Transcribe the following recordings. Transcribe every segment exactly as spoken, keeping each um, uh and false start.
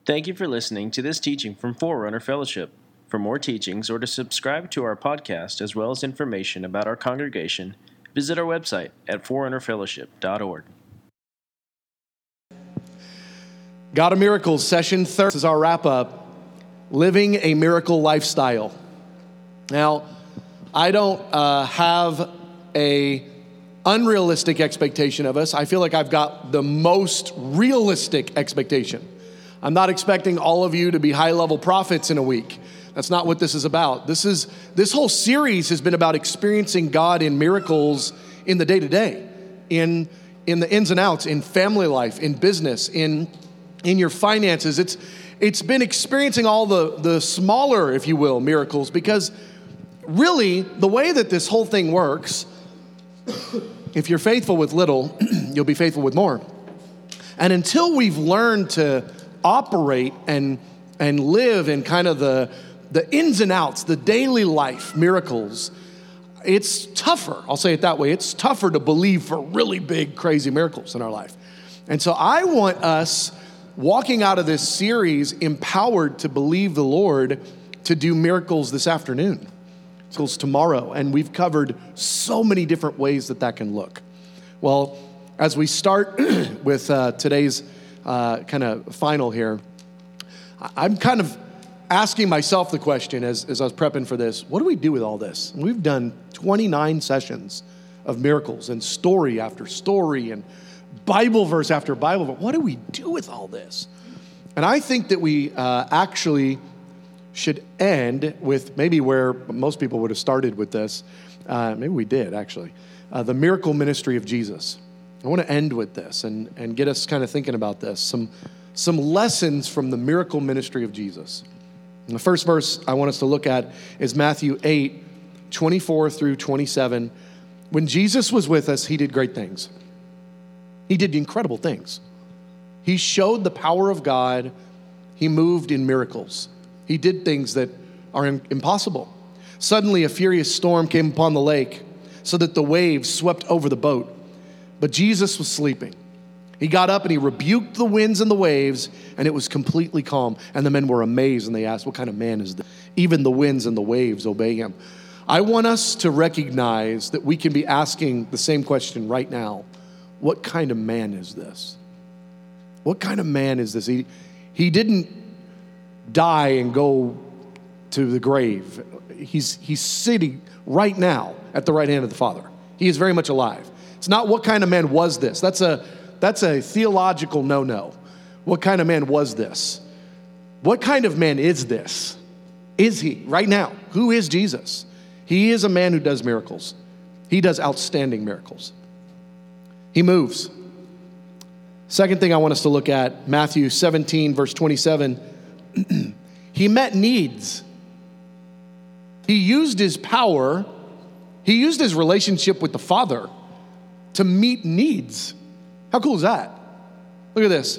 Thank you for listening to this teaching from Forerunner Fellowship. For more teachings or to subscribe to our podcast as well as information about our congregation, visit our website at forerunner fellowship dot org. God of Miracles, session thirty. This is our wrap-up, Living a Miracle Lifestyle. Now, I don't uh, have a unrealistic expectation of us. I feel like I've got the most realistic expectation. I'm not expecting all of you to be high-level prophets in a week. That's not what this is about. This is this whole series has been about experiencing God in miracles in the day-to-day, in in the ins and outs, in family life, in business, in in your finances. It's it's been experiencing all the the smaller, if you will, miracles, because really the way that this whole thing works, if you're faithful with little, you'll be faithful with more. And until we've learned to operate and and live in kind of the the ins and outs, the daily life miracles, it's tougher. I'll say it that way. It's tougher to believe for really big, crazy miracles in our life. And so I want us walking out of this series empowered to believe the Lord to do miracles this afternoon. So it's tomorrow. And we've covered so many different ways that that can look. Well, as we start with uh, today's Uh, kind of final here, I'm kind of asking myself the question as, as I was prepping for this, what do we do with all this? And we've done twenty-nine sessions of miracles and story after story and Bible verse after Bible verse. What do we do with all this? And I think that we uh, actually should end with maybe where most people would have started with this. Uh, maybe we did, actually. Uh, the miracle ministry of Jesus. I want to end with this and, and get us kind of thinking about this. Some, some lessons from the miracle ministry of Jesus. And the first verse I want us to look at is Matthew eight, twenty-four through twenty-seven. When Jesus was with us, he did great things. He did incredible things. He showed the power of God. He moved in miracles. He did things that are impossible. Suddenly, a furious storm came upon the lake so that the waves swept over the boat. But Jesus was sleeping. He got up and he rebuked the winds and the waves, and it was completely calm. And the men were amazed, and they asked, what kind of man is this? Even the winds and the waves obey him. I want us to recognize that we can be asking the same question right now. What kind of man is this? What kind of man is this? He, he didn't die and go to the grave. He's, he's sitting right now at the right hand of the Father. He is very much alive. It's not what kind of man was this. That's a that's a theological no-no. What kind of man was this? What kind of man is this? Is he right now? Who is Jesus? He is a man who does miracles. He does outstanding miracles. He moves. Second thing I want us to look at, Matthew seventeen, verse twenty-seven. He met needs. He used his power. He used his relationship with the Father to meet needs. How cool is that? Look at this.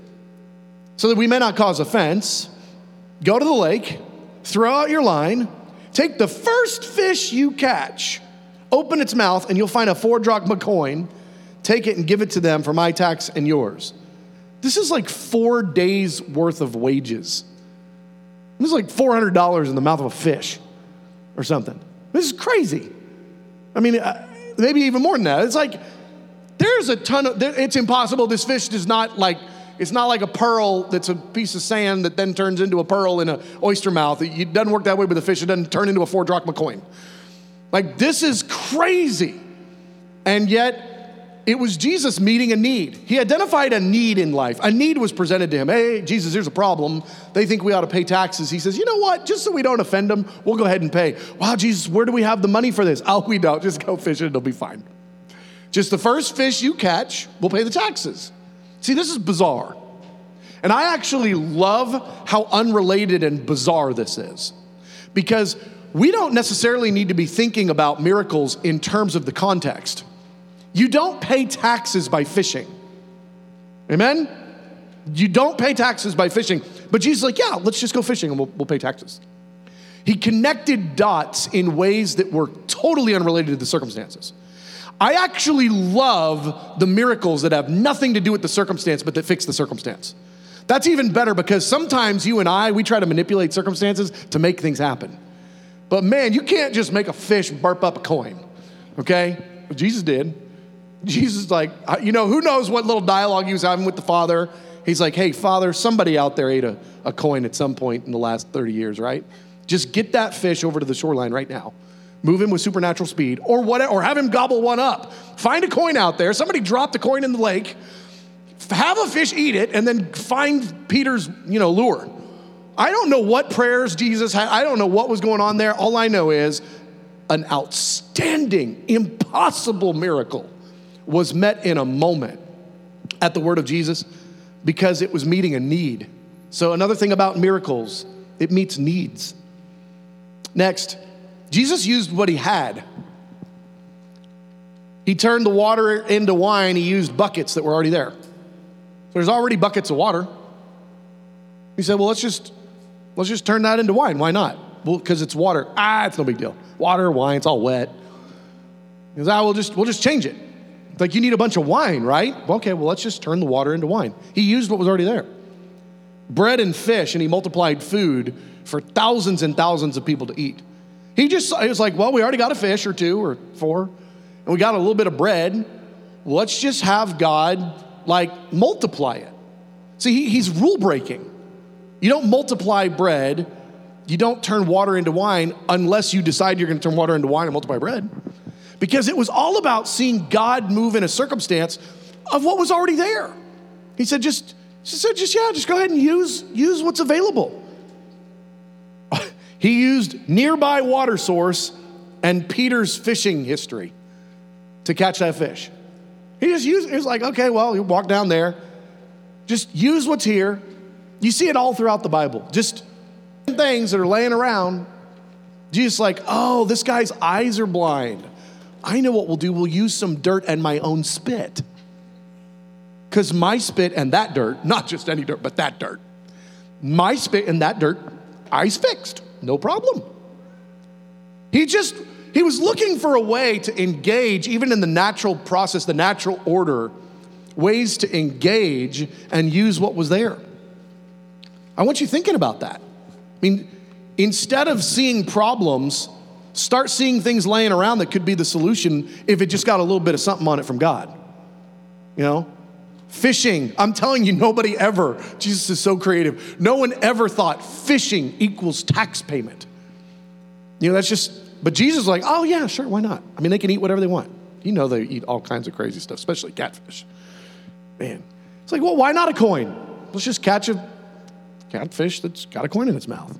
So that we may not cause offense, go to the lake, throw out your line, take the first fish you catch, open its mouth, and you'll find a four drachma coin. Take it and give it to them for my tax and yours. This is like four days worth of wages. This is like four hundred dollars in the mouth of a fish or something. This is crazy. I mean, uh, maybe even more than that. It's like, there's a ton of, it's impossible. This fish does not like, it's not like a pearl that's a piece of sand that then turns into a pearl in an oyster mouth. It doesn't work that way with a fish. It doesn't turn into a four drachma coin. Like, this is crazy. And yet, it was Jesus meeting a need. He identified a need in life. A need was presented to him. Hey, Jesus, here's a problem. They think we ought to pay taxes. He says, you know what? Just so we don't offend them, we'll go ahead and pay. Wow, Jesus, where do we have the money for this? Oh, we don't. Just go fishing. It'll be fine. Just the first fish you catch, we'll pay the taxes. See, this is bizarre. And I actually love how unrelated and bizarre this is. Because we don't necessarily need to be thinking about miracles in terms of the context. You don't pay taxes by fishing. Amen? You don't pay taxes by fishing. But Jesus is like, yeah, let's just go fishing and we'll, we'll pay taxes. He connected dots in ways that were totally unrelated to the circumstances. I actually love the miracles that have nothing to do with the circumstance, but that fix the circumstance. That's even better because sometimes you and I, we try to manipulate circumstances to make things happen. But man, you can't just make a fish burp up a coin, okay? Well, Jesus did. Jesus is like, you know, who knows what little dialogue he was having with the Father. He's like, hey, Father, somebody out there ate a, a coin at some point in the last thirty years, right? Just get that fish over to the shoreline right now. Move him with supernatural speed or whatever, or have him gobble one up. Find a coin out there. Somebody dropped a coin in the lake. Have a fish eat it and then find Peter's, you know, lure. I don't know what prayers Jesus had. I don't know what was going on there. All I know is an outstanding, impossible miracle was met in a moment at the word of Jesus because it was meeting a need. So another thing about miracles, it meets needs. Next, Jesus used what he had. He turned the water into wine. He used buckets that were already there. There's already buckets of water. He said, well, let's just, let's just turn that into wine. Why not? Well, because it's water. Ah, it's no big deal. Water, wine, it's all wet. He goes, ah, we'll just, we'll just change it. It's like, you need a bunch of wine, right? Well, okay, well, let's just turn the water into wine. He used what was already there. Bread and fish, and he multiplied food for thousands and thousands of people to eat. He just, he was like, well, we already got a fish or two or four, and we got a little bit of bread. Let's just have God like multiply it. See, he, he's rule breaking. You don't multiply bread. You don't turn water into wine unless you decide you're going to turn water into wine and multiply bread. Because it was all about seeing God move in a circumstance of what was already there. He said, just, she said, just, yeah, just go ahead and use, use what's available. He used nearby water source and Peter's fishing history to catch that fish. He just used, he was like, okay, well, you walk down there. Just use what's here. You see it all throughout the Bible. Just things that are laying around. Jesus like, oh, this guy's eyes are blind. I know what we'll do. We'll use some dirt and my own spit. Because my spit and that dirt, not just any dirt, but that dirt. My spit and that dirt, eyes fixed. No problem. He just, he was looking for a way to engage, even in the natural process, the natural order, ways to engage and use what was there. I want you thinking about that. I mean, instead of seeing problems, start seeing things laying around that could be the solution if it just got a little bit of something on it from God. You know? Fishing. I'm telling you, nobody ever, Jesus is so creative, no one ever thought fishing equals tax payment. You know, that's just, but Jesus is like, oh yeah, sure, why not? I mean, they can eat whatever they want. You know they eat all kinds of crazy stuff, especially catfish. Man. It's like, well, why not a coin? Let's just catch a catfish that's got a coin in its mouth.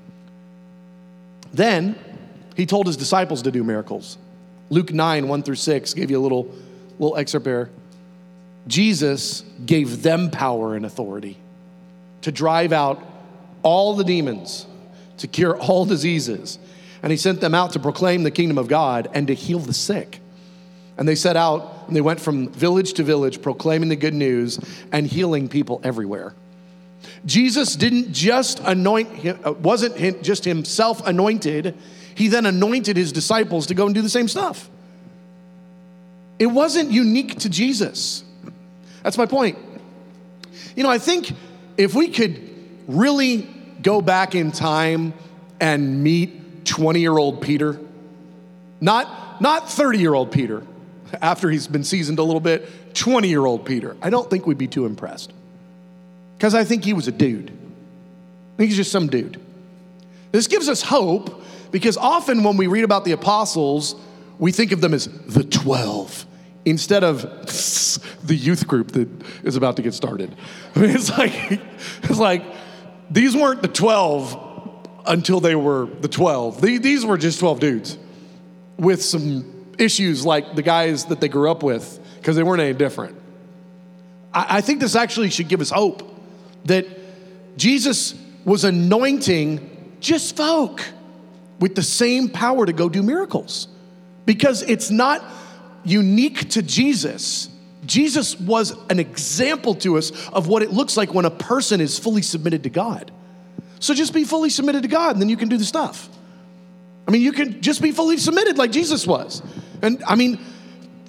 Then he told his disciples to do miracles. Luke nine, one through six, gave you a little, little excerpt there. Jesus gave them power and authority to drive out all the demons, to cure all diseases. And he sent them out to proclaim the kingdom of God and to heal the sick. And they set out and they went from village to village proclaiming the good news and healing people everywhere. Jesus didn't just anoint, wasn't just himself anointed. He then anointed his disciples to go and do the same stuff. It wasn't unique to Jesus. That's my point. You know, I think if we could really go back in time and meet twenty-year-old Peter, not, not thirty-year-old Peter, after he's been seasoned a little bit, twenty-year-old Peter, I don't think we'd be too impressed. Because I think he was a dude. I think he's just some dude. This gives us hope because often when we read about the apostles, we think of them as the twelve. Instead of the youth group that is about to get started. I mean, it's like, it's like these weren't the twelve until they were the twelve. These were just twelve dudes with some issues like the guys that they grew up with because they weren't any different. I think this actually should give us hope that Jesus was anointing just folk with the same power to go do miracles because it's not unique to Jesus. Jesus was an example to us of what it looks like when a person is fully submitted to God. So just be fully submitted to God and then you can do the stuff. I mean, you can just be fully submitted like Jesus was. And I mean,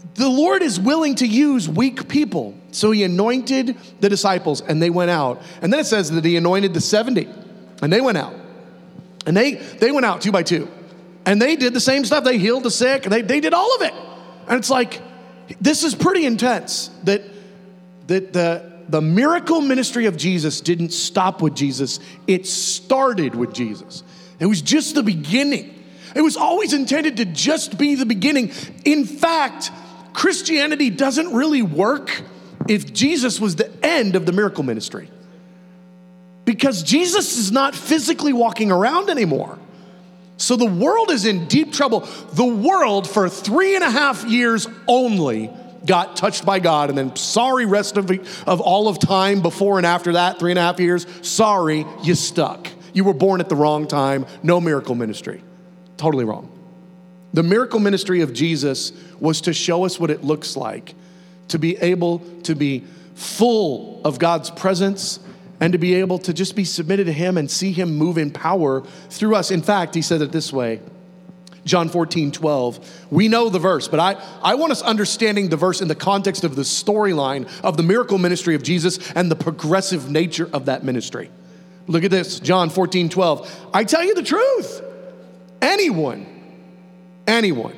the Lord is willing to use weak people. So he anointed the disciples and they went out. And then it says that he anointed the seventy and they went out. And they, they went out two by two. And they did the same stuff. They healed the sick. They, they did all of it. And it's like, this is pretty intense that, that the, the miracle ministry of Jesus didn't stop with Jesus. It started with Jesus. It was just the beginning. It was always intended to just be the beginning. In fact, Christianity doesn't really work if Jesus was the end of the miracle ministry. Because Jesus is not physically walking around anymore. So the world is in deep trouble. The world for three and a half years only got touched by God. And then sorry, rest of, of all of time before and after that, three and a half years, sorry, you stuck. You were born at the wrong time. No miracle ministry. Totally wrong. The miracle ministry of Jesus was to show us what it looks like to be able to be full of God's presence and to be able to just be submitted to him and see him move in power through us. In fact, he said it this way, John fourteen twelve. We know the verse, but I, I want us understanding the verse in the context of the storyline of the miracle ministry of Jesus and the progressive nature of that ministry. Look at this, John fourteen twelve. I tell you the truth. Anyone, anyone.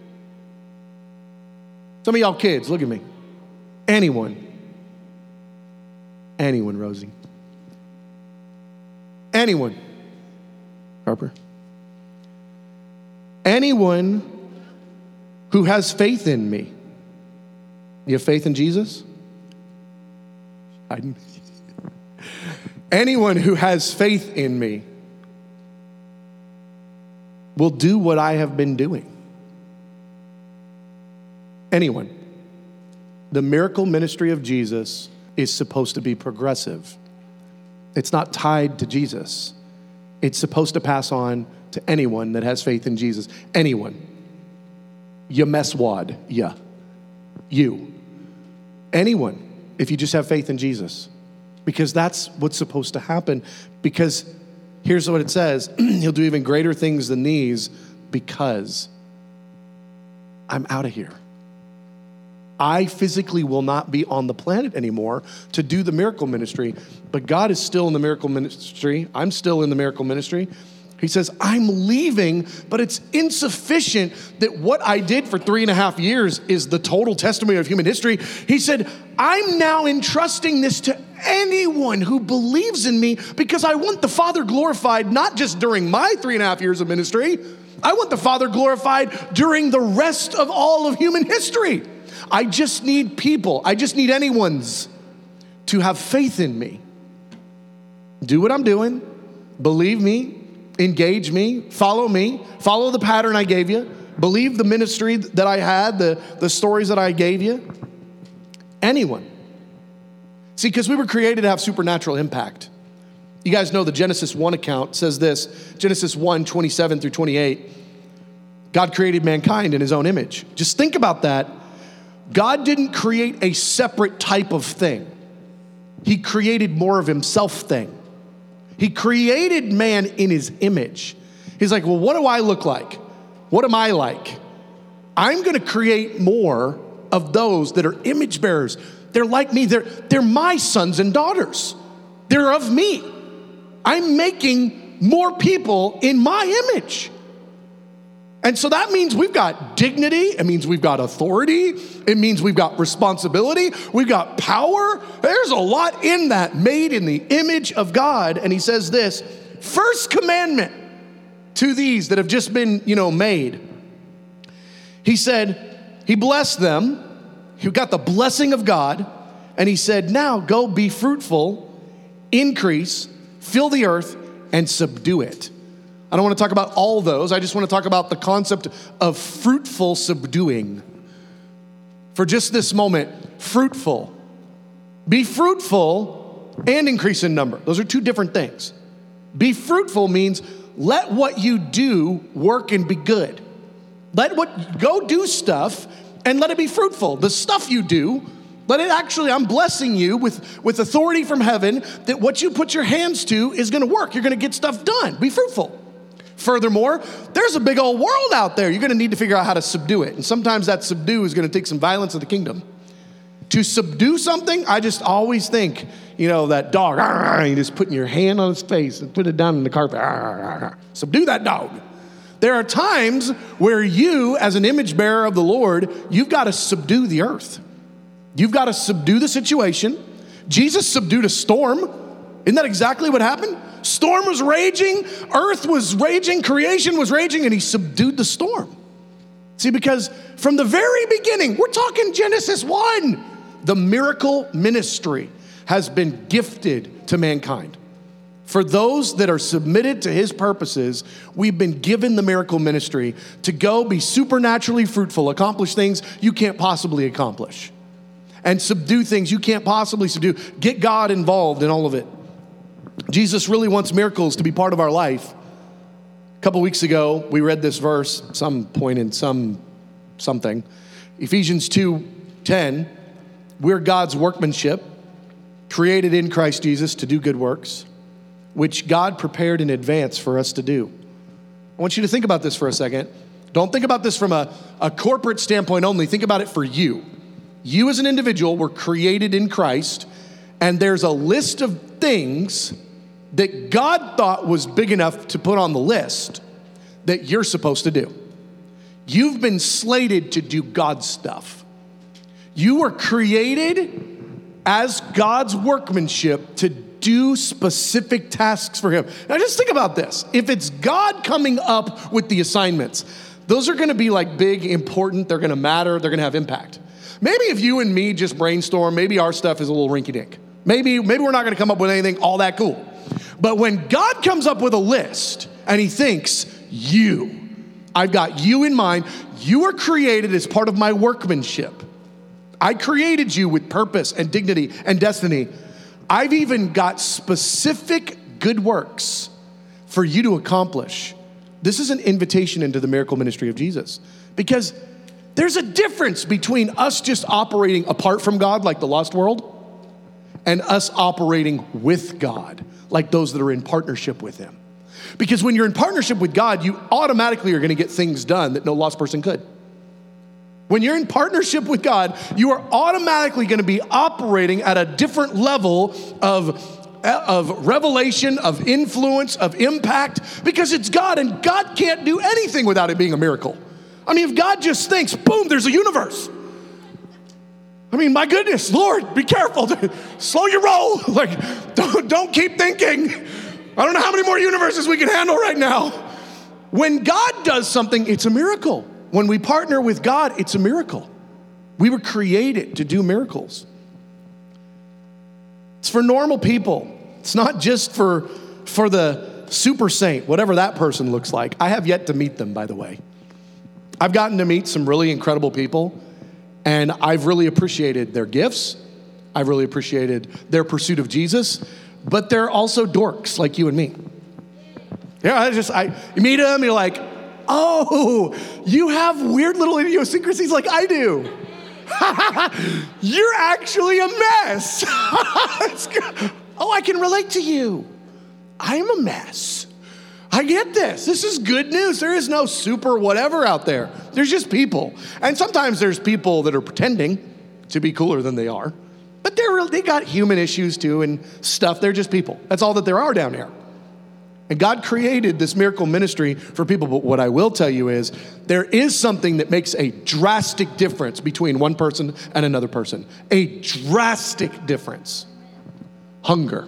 Some of y'all kids, look at me. Anyone, anyone, Rosie. Anyone, Harper. Anyone who has faith in me. You have faith in Jesus? I didn't. Anyone who has faith in me will do what I have been doing. Anyone. The miracle ministry of Jesus is supposed to be progressive. It's not tied to Jesus. It's supposed to pass on to anyone that has faith in Jesus. Anyone. Yemeswad, yeah. You. Anyone, if you just have faith in Jesus. Because that's what's supposed to happen. Because here's what it says. He'll do even greater things than these because I'm out of here. I physically will not be on the planet anymore to do the miracle ministry, but God is still in the miracle ministry. I'm still in the miracle ministry. He says, I'm leaving, but it's insufficient that what I did for three and a half years is the total testimony of human history. He said, I'm now entrusting this to anyone who believes in me because I want the Father glorified, not just during my three and a half years of ministry. I want the Father glorified during the rest of all of human history. I just need people, I just need anyone's to have faith in me. Do what I'm doing, believe me, engage me, follow me, follow the pattern I gave you, believe the ministry that I had, the, the stories that I gave you. Anyone. See, because we were created to have supernatural impact. You guys know the Genesis one account says this, Genesis one, twenty-seven through twenty-eight. God created mankind in his own image. Just think about that. God didn't create a separate type of thing. He created more of himself thing. He created man in his image. He's like, well, what do I look like? What am I like? I'm going to create more of those that are image bearers. They're like me. They're, they're my sons and daughters. They're of me. I'm making more people in my image. And so that means we've got dignity. It means we've got authority. It means we've got responsibility. We've got power. There's a lot in that, made in the image of God. And he says this, first commandment to these that have just been, you know, made. He said, he blessed them. He got the blessing of God. And he said, now go be fruitful, increase, fill the earth, and subdue it. I don't want to talk about all those. I just want to talk about the concept of fruitful subduing. For just this moment, fruitful. Be fruitful and increase in number. Those are two different things. Be fruitful means let what you do work and be good. Let what, go do stuff and let it be fruitful. The stuff you do, let it actually, I'm blessing you with, with authority from heaven that what you put your hands to is going to work. You're going to get stuff done. Be fruitful. Furthermore, there's a big old world out there. You're going to need to figure out how to subdue it. And sometimes that subdue is going to take some violence of the kingdom. To subdue something, I just always think, you know, that dog, you just putting your hand on its face and put it down in the carpet. Subdue that dog. There are times where you, as an image bearer of the Lord, you've got to subdue the earth. You've got to subdue the situation. Jesus subdued a storm. Isn't that exactly what happened? Storm was raging, earth was raging, creation was raging, and he subdued the storm. See, because from the very beginning, we're talking Genesis one, the miracle ministry has been gifted to mankind. For those that are submitted to his purposes, we've been given the miracle ministry to go be supernaturally fruitful, accomplish things you can't possibly accomplish, and subdue things you can't possibly subdue. Get God involved in all of it. Jesus really wants miracles to be part of our life. A couple weeks ago, we read this verse, some point in some something. Ephesians two ten, we're God's workmanship, created in Christ Jesus to do good works, which God prepared in advance for us to do. I want you to think about this for a second. Don't think about this from a, a corporate standpoint only. Think about it for you. You as an individual were created in Christ, and there's a list of things that God thought was big enough to put on the list that you're supposed to do. You've been slated to do God's stuff. You were created as God's workmanship to do specific tasks for him. Now just think about this. If it's God coming up with the assignments, those are gonna be like big, important, they're gonna matter, they're gonna have impact. Maybe if you and me just brainstorm, maybe our stuff is a little rinky-dink. Maybe, maybe we're not gonna come up with anything all that cool. But when God comes up with a list and he thinks, you, I've got you in mind, you are created as part of my workmanship. I created you with purpose and dignity and destiny. I've even got specific good works for you to accomplish. This is an invitation into the miracle ministry of Jesus, because there's a difference between us just operating apart from God like the lost world and us operating with God like those that are in partnership with him. Because when you're in partnership with God, you automatically are going to get things done that no lost person could. When you're in partnership with God, you are automatically going to be operating at a different level of, of revelation, of influence, of impact, because it's God, and God can't do anything without it being a miracle. I mean, if God just thinks, boom, there's a universe. I mean, my goodness, Lord, be careful. Slow your roll. Like, don't, don't keep thinking. I don't know how many more universes we can handle right now. When God does something, it's a miracle. When we partner with God, it's a miracle. We were created to do miracles. It's for normal people. It's not just for, for the super saint, whatever that person looks like. I have yet to meet them, by the way. I've gotten to meet some really incredible people, and I've really appreciated their gifts. I've really appreciated their pursuit of Jesus, but they're also dorks like you and me. Yeah, I just, I, you meet them, you're like, oh, you have weird little idiosyncrasies like I do. You're actually a mess. Oh, I can relate to you. I'm a mess. I get this. This is good news. There is no super whatever out there. There's just people. And sometimes there's people that are pretending to be cooler than they are. But they're they got human issues too and stuff. They're just people. That's all that there are down here. And God created this miracle ministry for people. But what I will tell you is there is something that makes a drastic difference between one person and another person. A drastic difference. Hunger.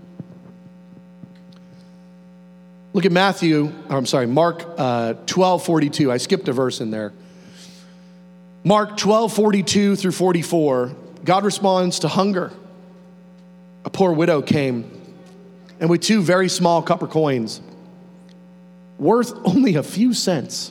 Look at Matthew, or I'm sorry, Mark uh, twelve forty-two. I skipped a verse in there. Mark twelve forty-two through forty-four. God responds to hunger. A poor widow came, and with two very small copper coins, worth only a few cents,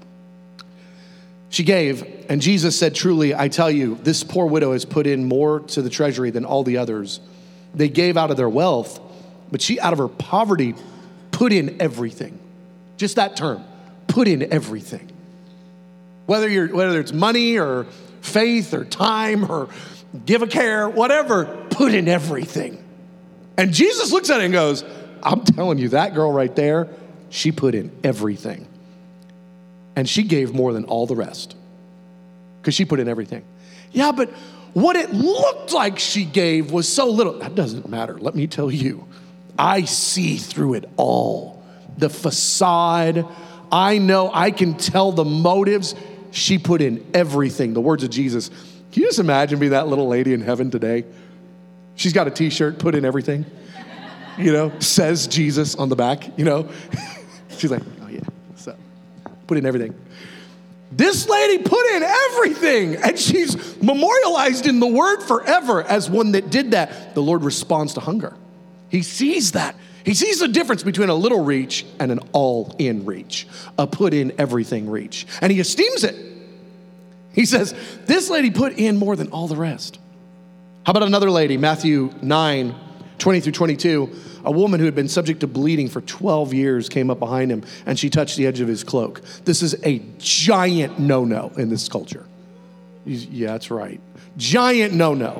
she gave, and Jesus said, truly, I tell you, this poor widow has put in more to the treasury than all the others. They gave out of their wealth, but she out of her poverty put in everything. Just that term, put in everything. Whether you're whether it's money or faith or time or give a care, whatever, put in everything. And Jesus looks at it and goes, I'm telling you, that girl right there she put in everything. And she gave more than all the rest because she put in everything. Yeah, but what it looked like she gave was so little. That doesn't matter. Let me tell you, I see through it all. The facade, I know, I can tell the motives. She put in everything. The words of Jesus. Can you just imagine being that little lady in heaven today? She's got a t-shirt, put in everything. You know, says Jesus on the back, you know. She's like, oh yeah, so put in everything. This lady put in everything, and she's memorialized in the word forever as one that did that. The Lord responds to hunger. He sees that. He sees the difference between a little reach and an all-in reach, a put in everything reach, and he esteems it. He says, this lady put in more than all the rest. How about another lady, Matthew nine, twenty through twenty-two, a woman who had been subject to bleeding for twelve years came up behind him and she touched the edge of his cloak. This is a giant no-no in this culture. Yeah, that's right. Giant no-no.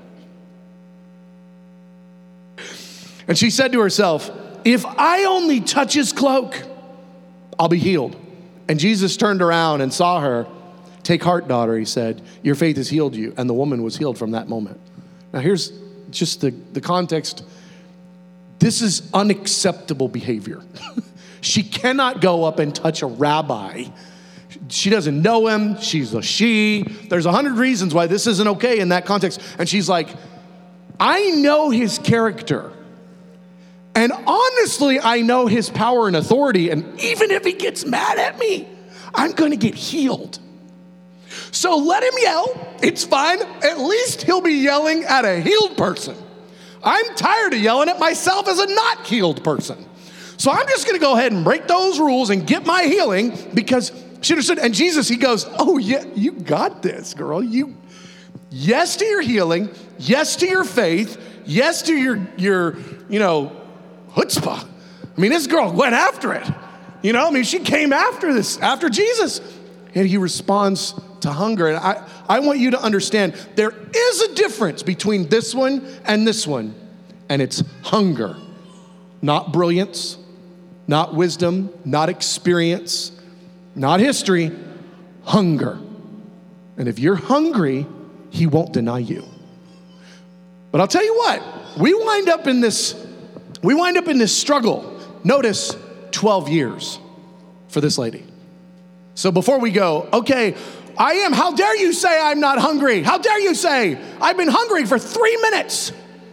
And she said to herself, if I only touch his cloak, I'll be healed. And Jesus turned around and saw her. Take heart, daughter, he said. Your faith has healed you. And the woman was healed from that moment. Now here's just the, the context. This is unacceptable behavior. She cannot go up and touch a rabbi. She doesn't know him. She's a she. There's a hundred reasons why this isn't okay in that context. And she's like, I know his character. And honestly, I know his power and authority. And even if he gets mad at me, I'm going to get healed. So let him yell. It's fine. At least he'll be yelling at a healed person. I'm tired of yelling at myself as a not healed person. So I'm just going to go ahead and break those rules and get my healing because she understood. And Jesus, he goes, oh yeah, you got this, girl. You, yes to your healing. Yes to your faith. Yes to your, your, you know, chutzpah. I mean, this girl went after it. You know, I mean, she came after this, after Jesus. And he responds to hunger. And I, I want you to understand there is a difference between this one and this one. And it's hunger, not brilliance, not wisdom, not experience, not history, hunger. And if you're hungry, he won't deny you. But I'll tell you what, we wind up in this, we wind up in this struggle. Notice twelve years for this lady. So before we go, okay, I am, how dare you say I'm not hungry? How dare you say I've been hungry for three minutes?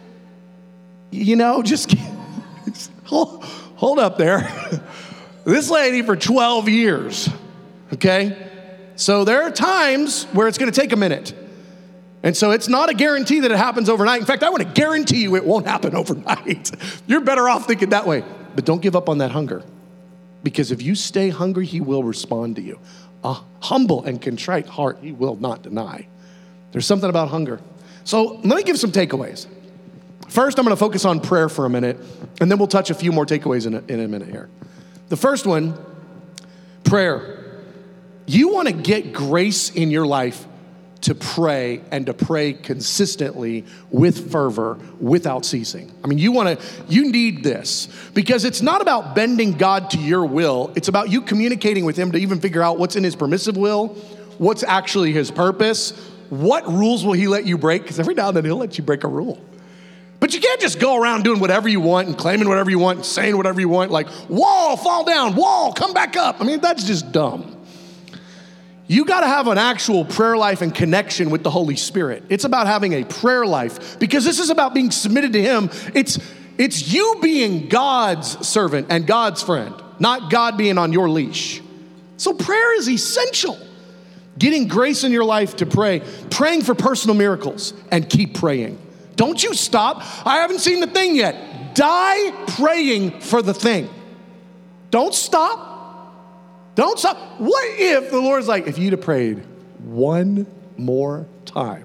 You know, just hold, hold up there. This lady for twelve years, okay? So there are times where it's gonna take a minute. And so it's not a guarantee that it happens overnight. In fact, I want to guarantee you it won't happen overnight. You're better off thinking that way. But don't give up on that hunger. Because if you stay hungry, he will respond to you. A humble and contrite heart, he will not deny. There's something about hunger. So let me give some takeaways. First, I'm going to focus on prayer for a minute, and then we'll touch a few more takeaways in a, in a minute here. The first one, prayer. You want to get grace in your life to pray and to pray consistently with fervor, without ceasing. I mean, you want to, you need this because it's not about bending God to your will. It's about you communicating with him to even figure out what's in his permissive will, what's actually his purpose, what rules will he let you break? Because every now and then he'll let you break a rule. But you can't just go around doing whatever you want and claiming whatever you want and saying whatever you want, like, wall, fall down, wall, come back up. I mean, that's just dumb. You got to have an actual prayer life and connection with the Holy Spirit. It's about having a prayer life because this is about being submitted to him. It's, it's you being God's servant and God's friend, not God being on your leash. So prayer is essential. Getting grace in your life to pray, praying for personal miracles, and keep praying. Don't you stop. I haven't seen the thing yet. Die praying for the thing. Don't stop. Don't stop. What if the Lord's like, if you'd have prayed one more time,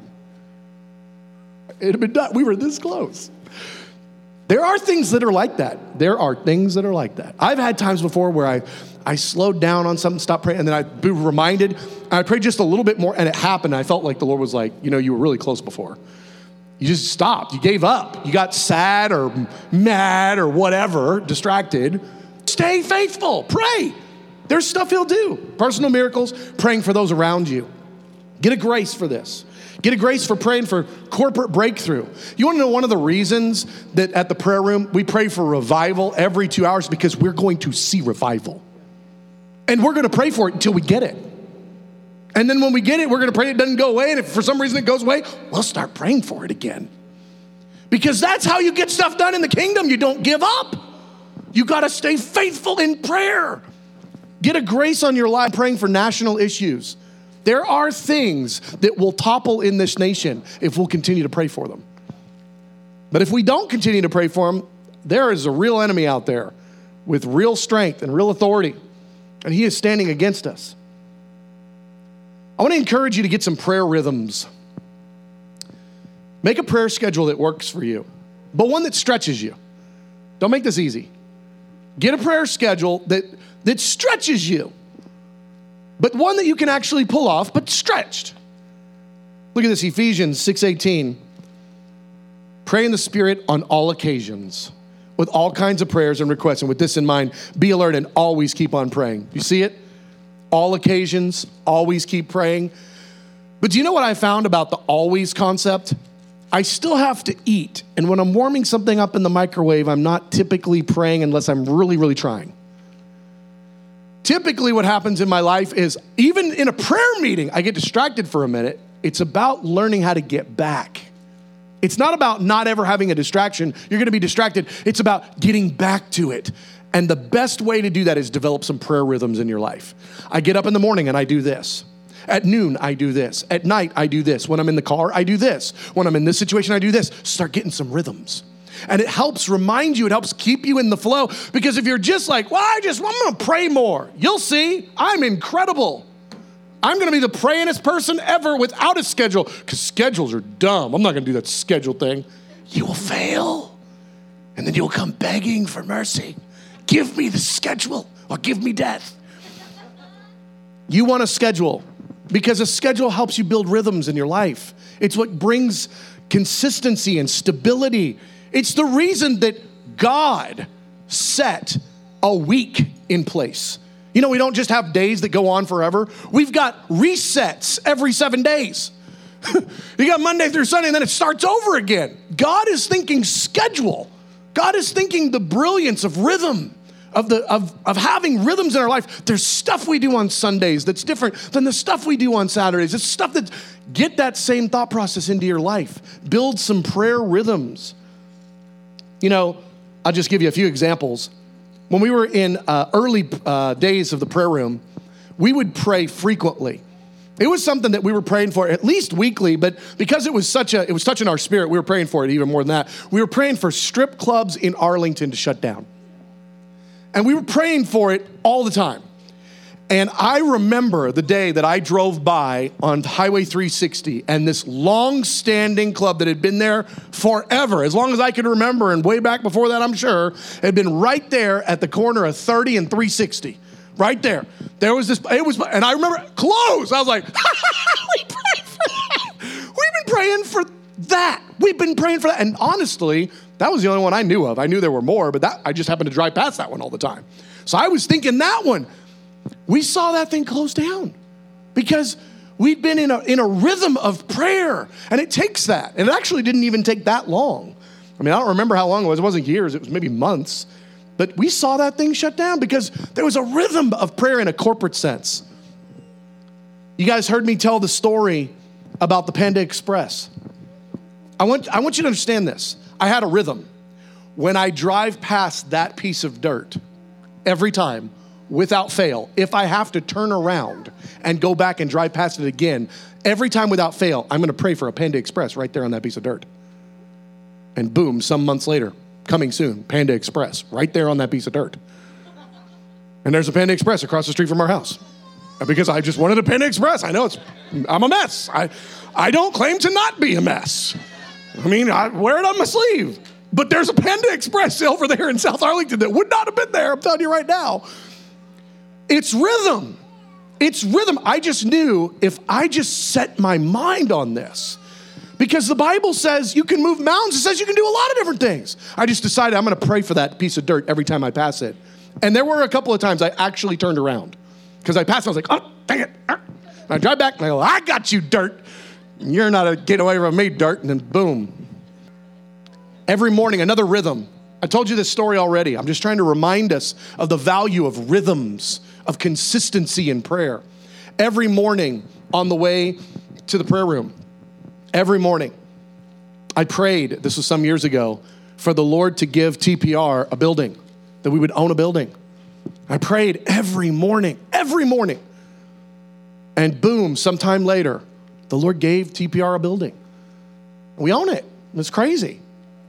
it'd have been done. We were this close. There are things that are like that. There are things that are like that. I've had times before where I, I slowed down on something, stopped praying, and then I'd be reminded, and I prayed just a little bit more, and it happened. I felt like the Lord was like, you know, you were really close before. You just stopped. You gave up. You got sad or mad or whatever, distracted. stay faithful. Pray. There's stuff he'll do. Personal miracles, praying for those around you. Get a grace for this. Get a grace for praying for corporate breakthrough. You want to know one of the reasons that at the prayer room we pray for revival every two hours? Because we're going to see revival. And we're going to pray for it until we get it. And then when we get it, we're going to pray it doesn't go away. And if for some reason it goes away, we'll start praying for it again. Because that's how you get stuff done in the kingdom. You don't give up. You got to stay faithful in prayer. Get a grace on your life praying for national issues. There are things that will topple in this nation if we'll continue to pray for them. But if we don't continue to pray for them, there is a real enemy out there with real strength and real authority, and he is standing against us. I want to encourage you to get some prayer rhythms. Make a prayer schedule that works for you, but one that stretches you. Don't make this easy. Get a prayer schedule that, that stretches you, but one that you can actually pull off, but stretched. Look at this, Ephesians six eighteen. Pray in the Spirit on all occasions, with all kinds of prayers and requests. And with this in mind, be alert and always keep on praying. You see it? All occasions, always keep praying. But do you know what I found about the always concept? I still have to eat. And when I'm warming something up in the microwave, I'm not typically praying unless I'm really, really trying. Typically what happens in my life is even in a prayer meeting, I get distracted for a minute. It's about learning how to get back. It's not about not ever having a distraction. You're going to be distracted. It's about getting back to it. And the best way to do that is develop some prayer rhythms in your life. I get up in the morning and I do this. At noon, I do this. At night, I do this. When I'm in the car, I do this. When I'm in this situation, I do this. Start getting some rhythms. And it helps remind you, it helps keep you in the flow. Because if you're just like, well, I just, I'm going to pray more. You'll see, I'm incredible. I'm going to be the prayingest person ever without a schedule. Because schedules are dumb. I'm not going to do that schedule thing. You will fail. And then you'll come begging for mercy. Give me the schedule or give me death. You want a schedule because a schedule helps you build rhythms in your life. It's what brings consistency and stability. It's the reason that God set a week in place. You know, we don't just have days that go on forever. We've got resets every seven days. You got Monday through Sunday, and then it starts over again. God is thinking schedule. God is thinking the brilliance of rhythm, of the of, of having rhythms in our life. There's stuff we do on Sundays that's different than the stuff we do on Saturdays. It's stuff that, get that same thought process into your life. Build some prayer rhythms. You know, I'll just give you a few examples. When we were in uh, early uh, days of the prayer room, we would pray frequently. It was something that we were praying for at least weekly, but because it was such a, it was touching our spirit, we were praying for it even more than that. We were praying for strip clubs in Arlington to shut down. And we were praying for it all the time. And I remember the day that I drove by on Highway three sixty and this long-standing club that had been there forever, as long as I could remember, and way back before that, I'm sure, had been right there at the corner of thirty and three sixty. Right there. There was this, it was, and I remember, closed. I was like, we prayed for that. We've been praying for that. We've been praying for that. And honestly, that was the only one I knew of. I knew there were more, but that I just happened to drive past that one all the time. So I was thinking that one. We saw that thing close down because we'd been in a, in a rhythm of prayer, and it takes that. And it actually didn't even take that long. I mean, I don't remember how long it was. It wasn't years. It was maybe months. But we saw that thing shut down because there was a rhythm of prayer in a corporate sense. You guys heard me tell the story about the Panda Express. I want, I want you to understand this. I had a rhythm. When I drive past that piece of dirt, every time, without fail, if I have to turn around and go back and drive past it again, every time without fail, I'm going to pray for a Panda Express right there on that piece of dirt. And boom, some months later, coming soon, Panda Express, right there on that piece of dirt. And there's a Panda Express across the street from our house. Because I just wanted a Panda Express. I know it's, I'm a mess. I, I don't claim to not be a mess. I mean, I wear it on my sleeve. But there's a Panda Express over there in South Arlington that would not have been there, I'm telling you right now. It's rhythm. It's rhythm. I just knew if I just set my mind on this, because the Bible says you can move mountains. It says you can do a lot of different things. I just decided I'm going to pray for that piece of dirt every time I pass it. And there were a couple of times I actually turned around because I passed. I was like, oh, dang it. And I drive back and I go, I got you, dirt. You're not a getting away from me, dirt. And then boom. Every morning, another rhythm. I told you this story already. I'm just trying to remind us of the value of rhythms, of consistency in prayer. Every morning on the way to the prayer room, every morning, I prayed, this was some years ago, for the Lord to give T P R a building, that we would own a building. I prayed every morning, every morning. And boom, sometime later, the Lord gave T P R a building. We own it. It's crazy.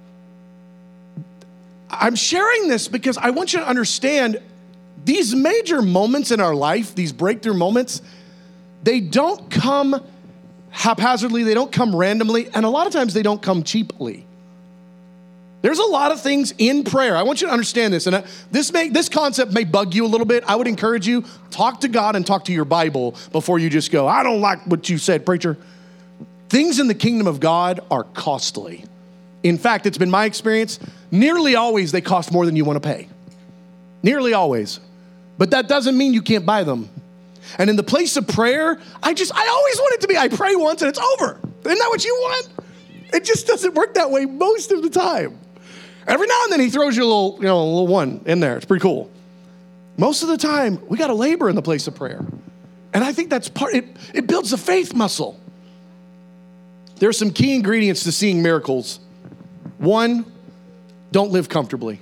I'm sharing this because I want you to understand these major moments in our life, these breakthrough moments, they don't come haphazardly, they don't come randomly, and a lot of times they don't come cheaply. There's a lot of things in prayer. I want you to understand this, and this may this concept may bug you a little bit. I would encourage you, talk to God and talk to your Bible before you just go, I don't like what you said, preacher. Things in the kingdom of God are costly. In fact, it's been my experience, nearly always they cost more than you want to pay. Nearly always. But that doesn't mean you can't buy them. And in the place of prayer, I just, I always want it to be, I pray once and it's over. Isn't that what you want? It just doesn't work that way most of the time. Every now and then he throws you a little, you know, a little one in there. It's pretty cool. Most of the time, we got to labor in the place of prayer. And I think that's part, it, it builds the faith muscle. There are some key ingredients to seeing miracles. One, don't live comfortably.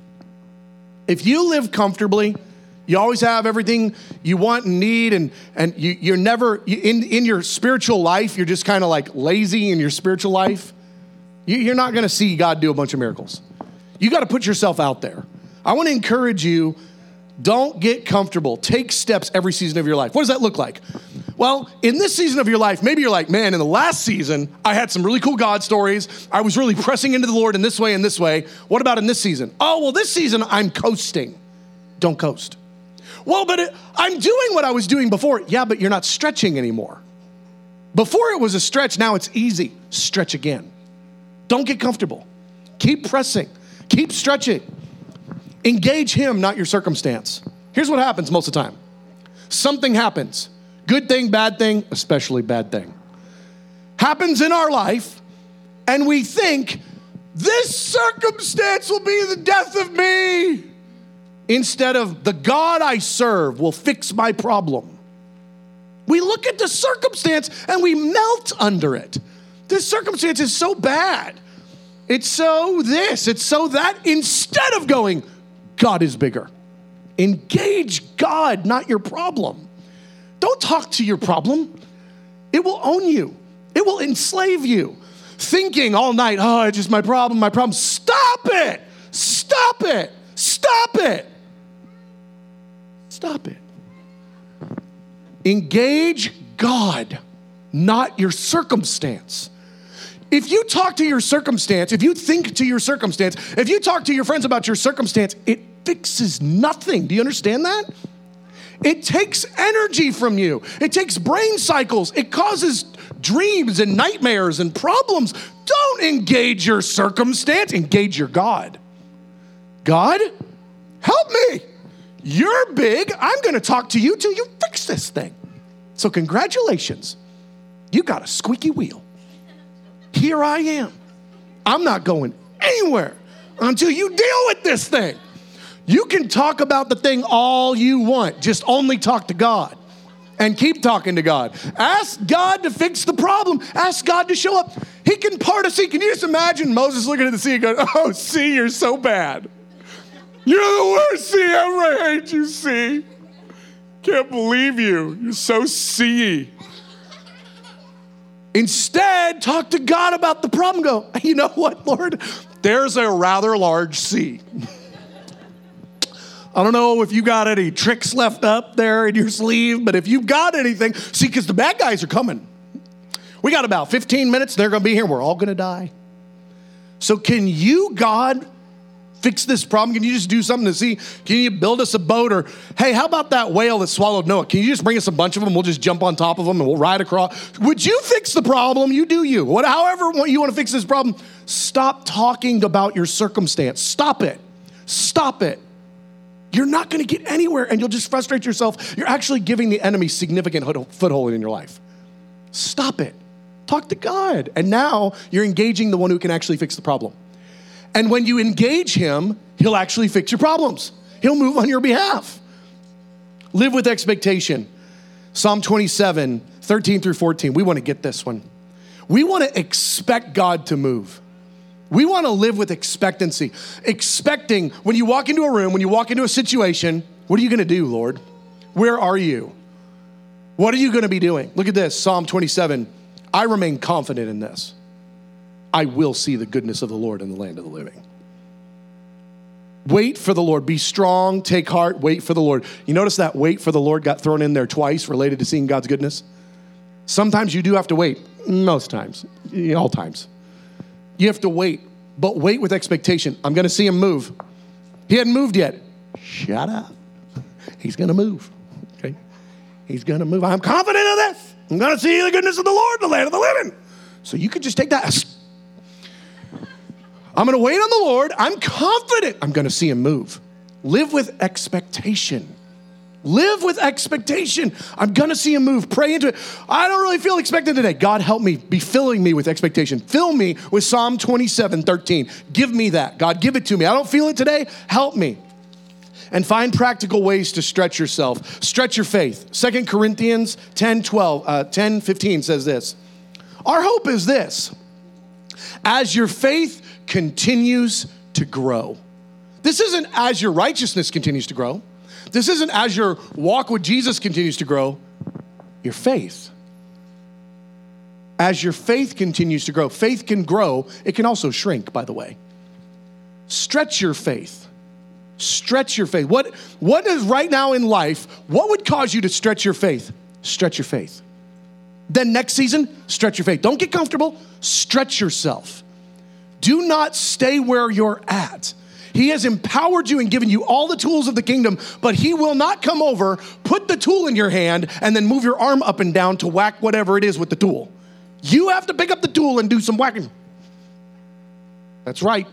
If you live comfortably, you always have everything you want and need, and, and you, you're never, you, in, in your spiritual life, you're just kind of like lazy in your spiritual life, you, you're not going to see God do a bunch of miracles. You got to put yourself out there. I want to encourage you, don't get comfortable. Take steps every season of your life. What does that look like? Well, in this season of your life, maybe you're like, man, in the last season, I had some really cool God stories. I was really pressing into the Lord in this way and this way. What about in this season? Oh, well, this season, I'm coasting. Don't coast. Well, but it, I'm doing what I was doing before. Yeah, but you're not stretching anymore. Before it was a stretch, now it's easy. Stretch again. Don't get comfortable. Keep pressing. Keep stretching. Engage him, not your circumstance. Here's what happens most of the time. Something happens. Good thing, bad thing, especially bad thing. Happens in our life, and we think, this circumstance will be the death of me. Instead of, the God I serve will fix my problem. We look at the circumstance and we melt under it. This circumstance is so bad. It's so this, it's so that. Instead of going, God is bigger. Engage God, not your problem. Don't talk to your problem. It will own you. It will enslave you. Thinking all night, oh, it's just my problem, my problem. Stop it. Stop it. Stop it. Stop it. Engage God, not your circumstance. If you talk to your circumstance, if you think to your circumstance, if you talk to your friends about your circumstance, it fixes nothing. Do you understand that? It takes energy from you. It takes brain cycles. It causes dreams and nightmares and problems. Don't engage your circumstance. Engage your God. God, help me. You're big. I'm going to talk to you till you fix this thing. So congratulations. You got a squeaky wheel. Here I am. I'm not going anywhere until you deal with this thing. You can talk about the thing all you want. Just only talk to God and keep talking to God. Ask God to fix the problem. Ask God to show up. He can part a sea. Can you just imagine Moses looking at the sea and going, oh, sea, you're so bad. You're the worst sea ever. I hate you, sea. Can't believe you. You're so sea-y. Instead, talk to God about the problem. Go, you know what, Lord? There's a rather large sea. I don't know if you got any tricks left up there in your sleeve, but if you've got anything, see, because the bad guys are coming. We got about fifteen minutes. They're going to be here. We're all going to die. So can you, God, fix this problem? Can you just do something to see? Can you build us a boat? Or, hey, how about that whale that swallowed Noah? Can you just bring us a bunch of them? We'll just jump on top of them and we'll ride across. Would you fix the problem? You do you. What, however you want to fix this problem, stop talking about your circumstance. Stop it. Stop it. You're not going to get anywhere, and you'll just frustrate yourself. You're actually giving the enemy significant foothold in your life. Stop it. Talk to God. And now you're engaging the one who can actually fix the problem. And when you engage him, he'll actually fix your problems. He'll move on your behalf. Live with expectation. Psalm twenty-seven, thirteen through fourteen. We want to get this one. We want to expect God to move. We want to live with expectancy. Expecting, when you walk into a room, when you walk into a situation, what are you going to do, Lord? Where are you? What are you going to be doing? Look at this, Psalm twenty-seven. I remain confident in this. I will see the goodness of the Lord in the land of the living. Wait for the Lord. Be strong, take heart, wait for the Lord. You notice that wait for the Lord got thrown in there twice related to seeing God's goodness? Sometimes you do have to wait. Most times. All times. You have to wait, but wait with expectation. I'm going to see him move. He hadn't moved yet. Shut up. He's going to move. Okay? He's going to move. I'm confident of this. I'm going to see the goodness of the Lord in the land of the living. So you could just take that. I'm going to wait on the Lord. I'm confident I'm going to see him move. Live with expectation. Live with expectation. I'm going to see him move. Pray into it. I don't really feel expected today. God, help me be filling me with expectation. Fill me with Psalm twenty-seven, thirteen. Give me that. God, give it to me. I don't feel it today. Help me. And find practical ways to stretch yourself. Stretch your faith. Second Corinthians ten, twelve, uh, ten, fifteen says this. Our hope is this. As your faith continues to grow. This isn't as your righteousness continues to grow. This isn't as your walk with Jesus continues to grow. Your faith. As your faith continues to grow. Faith can grow. It can also shrink, by the way. Stretch your faith. Stretch your faith. What, what is right now in life, what would cause you to stretch your faith? Stretch your faith. Then next season, stretch your faith. Don't get comfortable. Stretch yourself. Do not stay where you're at. He has empowered you and given you all the tools of the kingdom, but he will not come over, put the tool in your hand, and then move your arm up and down to whack whatever it is with the tool. You have to pick up the tool and do some whacking. That's right.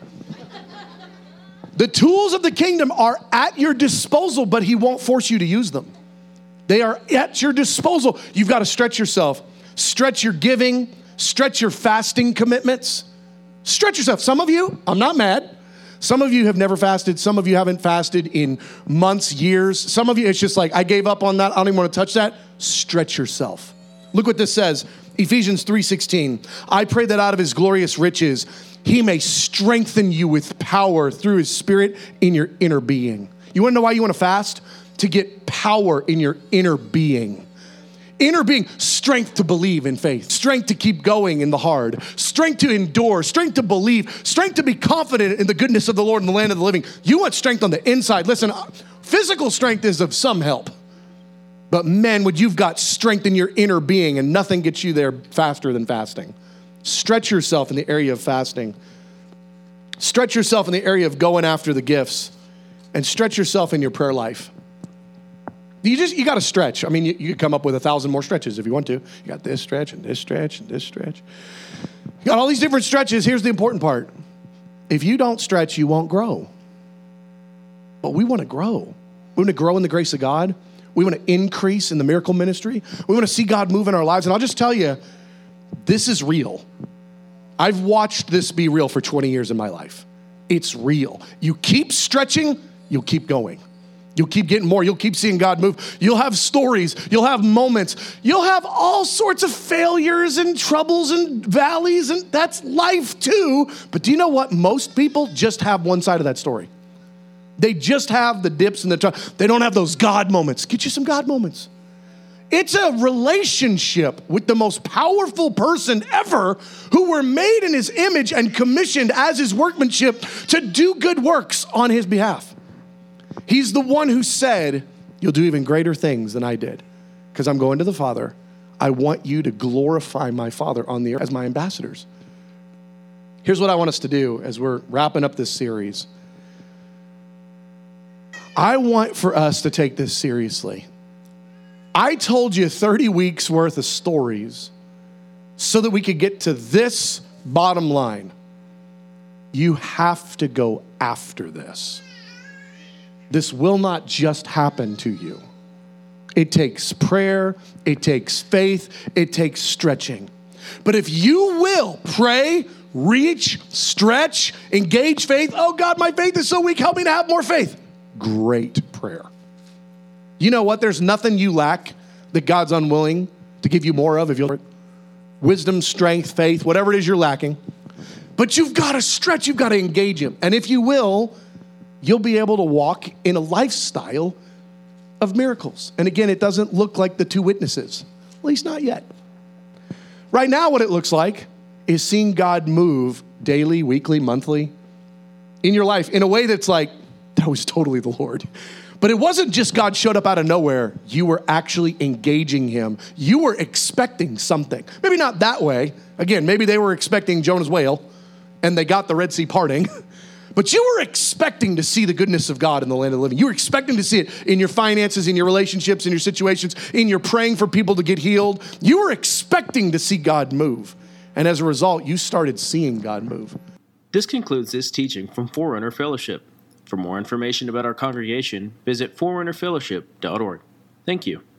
The tools of the kingdom are at your disposal, but he won't force you to use them. They are at your disposal. You've got to stretch yourself. Stretch your giving. Stretch your fasting commitments. Stretch yourself. Some of you, I'm not mad. Some of you have never fasted. Some of you haven't fasted in months, years. Some of you, it's just like, I gave up on that. I don't even want to touch that. Stretch yourself. Look what this says. Ephesians three sixteen. I pray that out of his glorious riches, he may strengthen you with power through his spirit in your inner being. You want to know why you want to fast? To get power in your inner being. Inner being, strength to believe in faith, strength to keep going in the hard, strength to endure, strength to believe, strength to be confident in the goodness of the Lord in the land of the living. You want strength on the inside. Listen, physical strength is of some help. But man, when you've got strength in your inner being and nothing gets you there faster than fasting. Stretch yourself in the area of fasting. Stretch yourself in the area of going after the gifts. And stretch yourself in your prayer life. You just, you got to stretch. I mean, you, you could come up with a thousand more stretches if you want to. You got this stretch and this stretch and this stretch. You got all these different stretches. Here's the important part. If you don't stretch, you won't grow. But we want to grow. We want to grow in the grace of God. We want to increase in the miracle ministry. We want to see God move in our lives. And I'll just tell you, this is real. I've watched this be real for twenty years in my life. It's real. You keep stretching, you'll keep going. You'll keep getting more. You'll keep seeing God move. You'll have stories. You'll have moments. You'll have all sorts of failures and troubles and valleys, and that's life too. But do you know what? Most people just have one side of that story. They just have the dips and the troughs. They don't have those God moments. Get you some God moments. It's a relationship with the most powerful person ever who were made in his image and commissioned as his workmanship to do good works on his behalf. He's the one who said, you'll do even greater things than I did because I'm going to the Father. I want you to glorify my Father on the earth as my ambassadors. Here's what I want us to do as we're wrapping up this series. I want for us to take this seriously. I told you thirty weeks worth of stories so that we could get to this bottom line. You have to go after this. this will not just happen to you. It takes prayer, it takes faith, it takes stretching. But if you will pray, reach, stretch, engage faith, oh God, my faith is so weak, help me to have more faith. Great prayer. You know what? There's nothing you lack that God's unwilling to give you more of if you'll wisdom, strength, faith, whatever it is you're lacking. But you've got to stretch, you've got to engage him. And if you will, you'll be able to walk in a lifestyle of miracles. And again, it doesn't look like the two witnesses, at least not yet. Right now, what it looks like is seeing God move daily, weekly, monthly in your life in a way that's like, that was totally the Lord. But it wasn't just God showed up out of nowhere. You were actually engaging him. You were expecting something. Maybe not that way. Again, maybe they were expecting Jonah's whale and they got the Red Sea parting. But you were expecting to see the goodness of God in the land of the living. You were expecting to see it in your finances, in your relationships, in your situations, in your praying for people to get healed. You were expecting to see God move. And as a result, you started seeing God move. This concludes this teaching from Forerunner Fellowship. For more information about our congregation, visit forerunner fellowship dot org. Thank you.